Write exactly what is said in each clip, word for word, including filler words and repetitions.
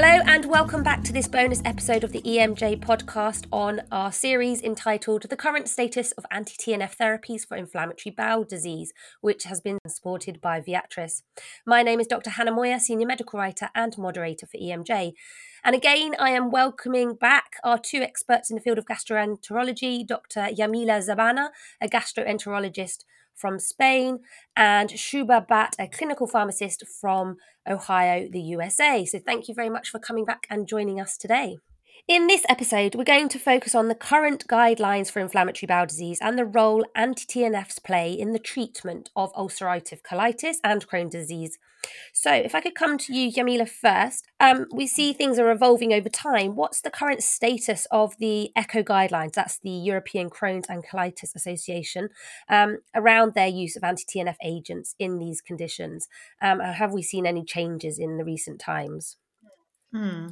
Hello and welcome back to this bonus episode of the E M J podcast on our series entitled The Current Status of Anti-T N F Therapies for Inflammatory Bowel Disease, which has been supported by Viatris. My name is Doctor Hannah Moyer, Senior Medical Writer and Moderator for E M J. And again, I am welcoming back our two experts in the field of gastroenterology, Doctor Yamila Zabana, a gastroenterologist from Spain, and Shuba Bhatt, a clinical pharmacist from Ohio, the U S A. So thank you very much for coming back and joining us today. In this episode, we're going to focus on the current guidelines for inflammatory bowel disease and the role anti-T N Fs play in the treatment of ulcerative colitis and Crohn's disease. So if I could come to you, Yamila, first. Um, we see things are evolving over time. What's the current status of the ECHO guidelines, that's the European Crohn's and Colitis Association, um, around their use of anti-T N F agents in these conditions? Um, have we seen any changes in the recent times? Hmm.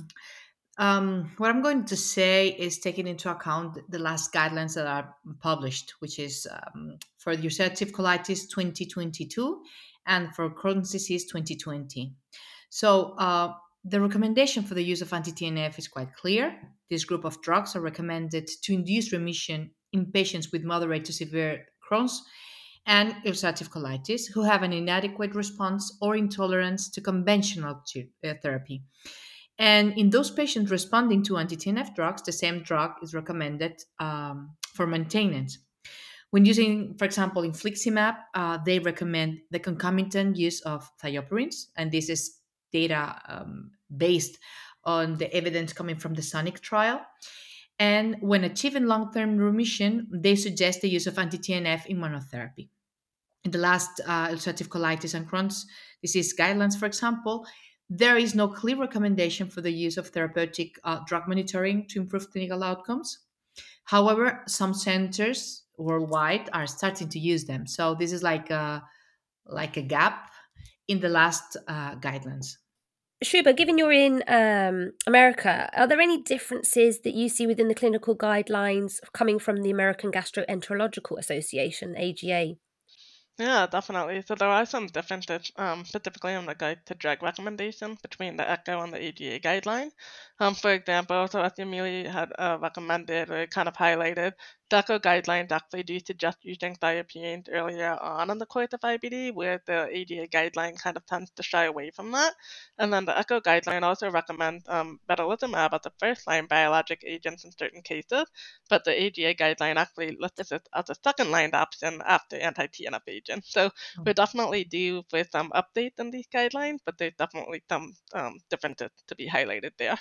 Um, what I'm going to say is taking into account the last guidelines that are published, which is um, for ulcerative colitis twenty twenty-two and for Crohn's disease twenty twenty. So uh, the recommendation for the use of anti-T N F is quite clear. This group of drugs are recommended to induce remission in patients with moderate to severe Crohn's and ulcerative colitis who have an inadequate response or intolerance to conventional t- uh, therapy. And in those patients responding to anti-T N F drugs, the same drug is recommended um, for maintenance. When using, for example, infliximab, uh, they recommend the concomitant use of thioprins, and this is data um, based on the evidence coming from the SONIC trial. And when achieving long-term remission, they suggest the use of anti-T N F in monotherapy. In the last uh, ulcerative colitis and Crohn's disease guidelines, for example, there is no clear recommendation for the use of therapeutic uh, drug monitoring to improve clinical outcomes. However, some centers worldwide are starting to use them. So this is like a like a gap in the last uh, guidelines. Shuba, given you're in um, America, are there any differences that you see within the clinical guidelines coming from the American Gastroenterological Association, A G A? Yeah, definitely. So there are some differences, um, specifically on the guide to drug recommendation between the ECHO and the A G A guideline. Um, for example, so as Emily had uh, recommended or kind of highlighted, the ECHO guidelines actually do suggest using thiopurines earlier on in the course of I B D, where the A G A guideline kind of tends to shy away from that. And then the ECHO guideline also recommends um, vedolizumab as a first-line biologic agent in certain cases, but the A G A guideline actually lists it as a second line option after anti-T N F agents. So we're definitely due for some updates in these guidelines, but there's definitely some um, differences to be highlighted there.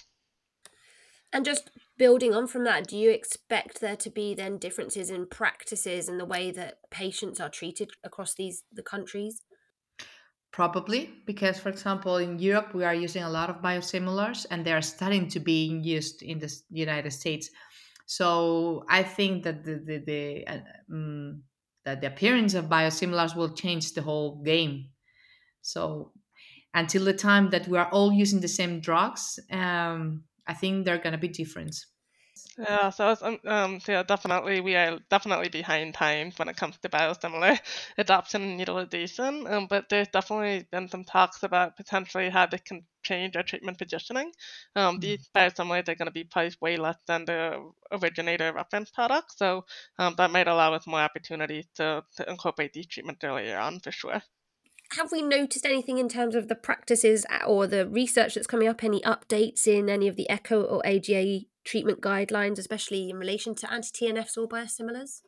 And just building on from that, do you expect there to be then differences in practices and the way that patients are treated across these the countries? Probably because, for example, in Europe, we are using a lot of biosimilars and they are starting to be used in the s- United States. So I think that the, the, the, uh, um, that the appearance of biosimilars will change the whole game. So until the time that we are all using the same drugs, um, I think there are going to be difference. Yeah, so it's, um, um, so yeah, definitely we are definitely behind times when it comes to biosimilar adoption and utilization. Um, but there's definitely been some talks about potentially how they can change our treatment positioning. Um, Mm. these biosimilars are going to be priced way less than the originator reference product, so um, that might allow us more opportunities to, to incorporate these treatments earlier on for sure. Have we noticed anything in terms of the practices or the research that's coming up, any updates in any of the ECHO or A G A treatment guidelines, especially in relation to anti-T N Fs or biosimilars?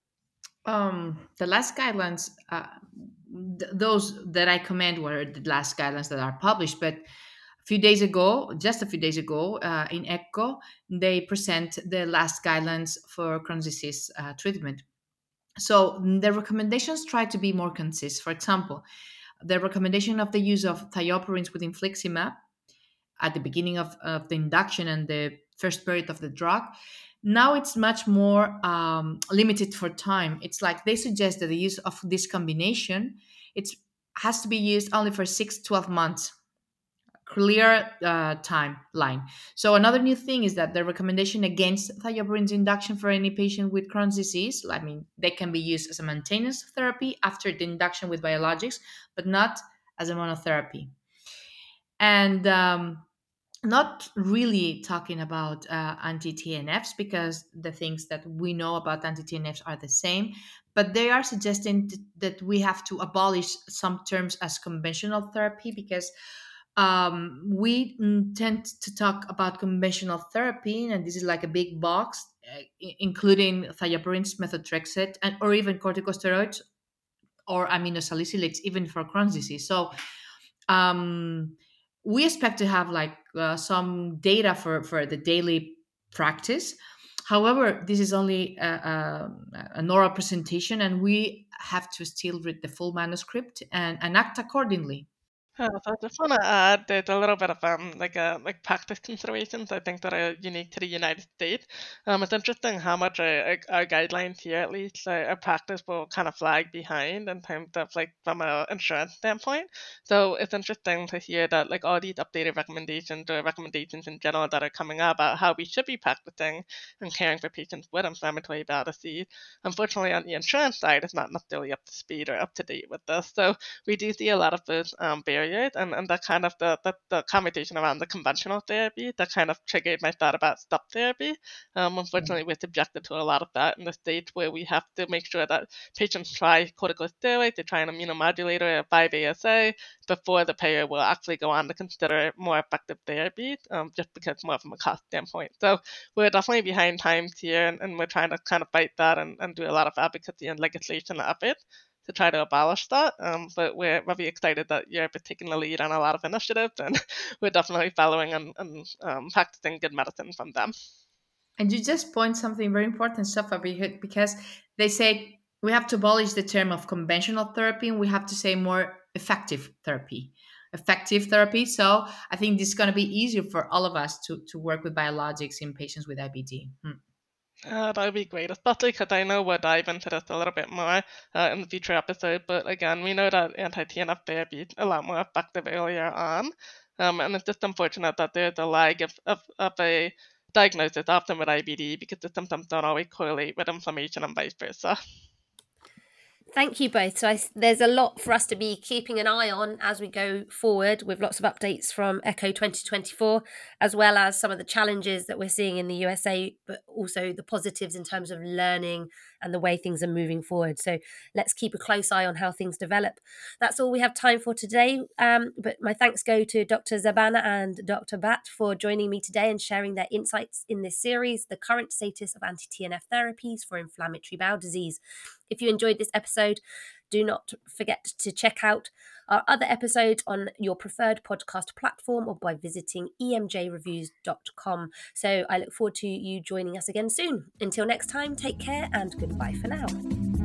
Um, the last guidelines, uh, th- those that I commend were the last guidelines that are published. But a few days ago, just a few days ago, uh, in ECHO, they present the last guidelines for Crohn's disease uh, treatment. So mm, the recommendations try to be more concise. For example, the recommendation of the use of thioprins with infliximab at the beginning of, of the induction and the first period of the drug. Now it's much more um, limited for time. It's like they suggest that the use of this combination it has to be used only for six, twelve months. Clear uh, timeline. So another new thing is that the recommendation against thioprins induction for any patient with Crohn's disease, I mean, they can be used as a maintenance therapy after the induction with biologics, but not as a monotherapy. And um, not really talking about uh, anti-T N Fs, because the things that we know about anti-T N Fs are the same, but they are suggesting t- that we have to abolish some terms as conventional therapy, because um, we mm, tend to talk about conventional therapy, and this is like a big box, uh, i- including thiopurines, methotrexate, and or even corticosteroids or aminosalicylates, even for Crohn's disease. So um, we expect to have like uh, some data for for the daily practice. However, this is only a, a, an oral presentation, and we have to still read the full manuscript and, and act accordingly. Yeah, so I just want to add there's a little bit of um like uh, like practice considerations I think that are unique to the United States. Um, it's interesting how much our, our, our guidelines here, at least, our, our practice will kind of flag behind in terms of like from an insurance standpoint. So it's interesting to hear that like all these updated recommendations or recommendations in general that are coming up about how we should be practicing and caring for patients with inflammatory bowel disease. Unfortunately, on the insurance side, it's not necessarily up to speed or up to date with this. So we do see a lot of those um, barriers, and, and that kind of the, the, the conversation around the conventional therapy that kind of triggered my thought about stop therapy. Um, unfortunately, we're subjected to a lot of that in the States, where we have to make sure that patients try corticosteroids, they try an immunomodulator, a five A S A, before the payer will actually go on to consider more effective therapies, um, just because more from a cost standpoint. So we're definitely behind times here, and, and we're trying to kind of fight that and, and do a lot of advocacy and legislation of it to try to abolish that. Um, but we're very excited that Europe is taking the lead on a lot of initiatives, and we're definitely following and, and um, practicing good medicine from them. And you just point something very important, Safa, beca- because they say we have to abolish the term of conventional therapy, and we have to say more effective therapy. Effective therapy. So I think this is going to be easier for all of us to, to work with biologics in patients with I B D. Hmm. Uh, that would be great, especially because I know we'll dive into this a little bit more uh, in the future episode. But again, we know that anti-T N F therapy is a lot more effective earlier on. Um, and it's just unfortunate that there's a lag of, of, of a diagnosis, often with I B D, because the symptoms don't always correlate with inflammation and vice versa. Thank you both. So I, there's a lot for us to be keeping an eye on as we go forward, with lots of updates from ECHO twenty twenty-four, as well as some of the challenges that we're seeing in the U S A, but also the positives in terms of learning and the way things are moving forward. So let's keep a close eye on how things develop. That's all we have time for today. Um, but my thanks go to Doctor Zabana and Doctor Bhatt for joining me today and sharing their insights in this series, The Current Status of Anti-T N F Therapies for Inflammatory Bowel Disease. If you enjoyed this episode, do not forget to check out our other episodes on your preferred podcast platform or by visiting e m j reviews dot com. So I look forward to you joining us again soon. Until next time, take care and goodbye for now.